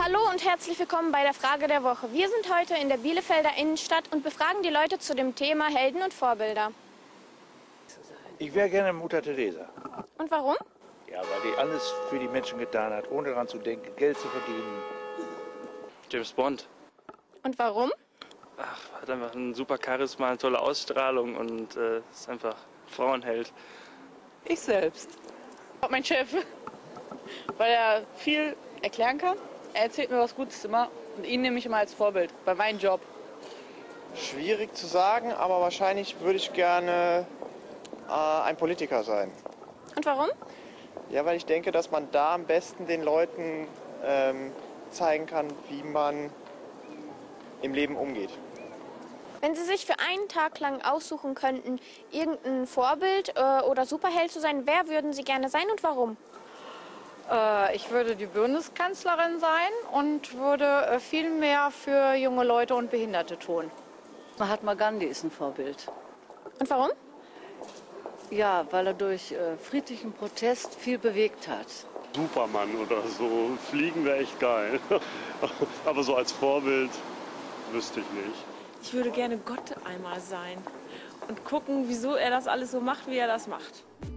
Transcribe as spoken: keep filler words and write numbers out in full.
Hallo und herzlich willkommen bei der Frage der Woche. Wir sind heute in der Bielefelder Innenstadt und befragen die Leute zu dem Thema Helden und Vorbilder. Ich wäre gerne Mutter Teresa. Und warum? Ja, weil die alles für die Menschen getan hat, ohne daran zu denken, Geld zu verdienen. James Bond. Und warum? Ach, hat einfach ein super Charisma, eine tolle Ausstrahlung und äh, ist einfach Frauenheld. Ich selbst. Mein Chef, weil er viel erklären kann. Er erzählt mir was Gutes immer und ihn nehme ich immer als Vorbild bei meinem Job. Schwierig zu sagen, aber wahrscheinlich würde ich gerne äh, ein Politiker sein. Und warum? Ja, weil ich denke, dass man da am besten den Leuten ähm, zeigen kann, wie man im Leben umgeht. Wenn Sie sich für einen Tag lang aussuchen könnten, irgendein Vorbild äh, oder Superheld zu sein, wer würden Sie gerne sein und warum? Äh, ich würde die Bundeskanzlerin sein und würde äh, viel mehr für junge Leute und Behinderte tun. Mahatma Gandhi ist ein Vorbild. Und warum? Ja, weil er durch äh, friedlichen Protest viel bewegt hat. Superman oder so. Fliegen wäre echt geil. Aber so als Vorbild wüsste ich nicht. Ich würde gerne Gott einmal sein und gucken, wieso er das alles so macht, wie er das macht.